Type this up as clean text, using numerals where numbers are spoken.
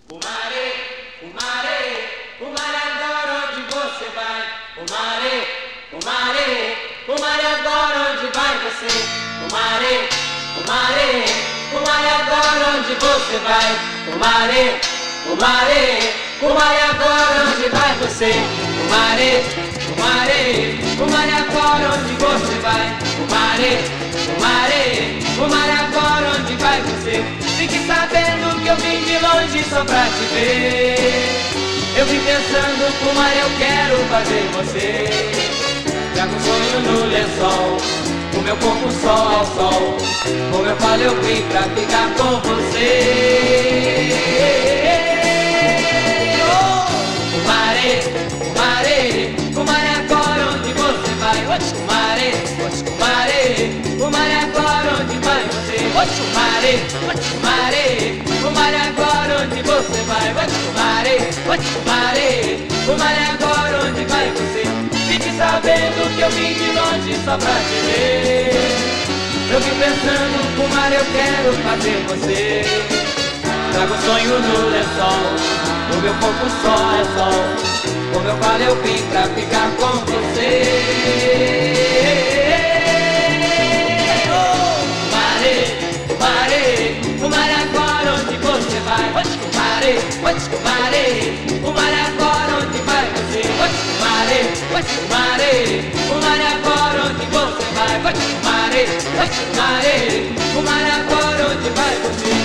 O mare agora onde você vai? O mare agora onde vai você? O mare agora onde você vai? O mare agora onde vai você? O mare agora onde você vai? O mare agora onde vai você? Fique sabendo que eu vim de longe só pra te ver. Eu vim pensando com o mar eu quero fazer você. Trago um sonho no lençol, o meu corpo sol ao sol. Como eu falo eu vim pra ficar com você. O mare agora onde você vai? O mare agora onde vai você? O mare agora onde você vai? O mare agora onde vai você? Fique sabendo que eu vim de longe só pra te ver. Eu vim pensando com o mar eu quero fazer você. Trago um sonho no lençol, o meu corpo sol é sol. Como eu falo eu vim pra ficar com você. O mare agora onde você vai? O mare agora onde vai você? O mare agora onde você vai? O mare agora onde vai você?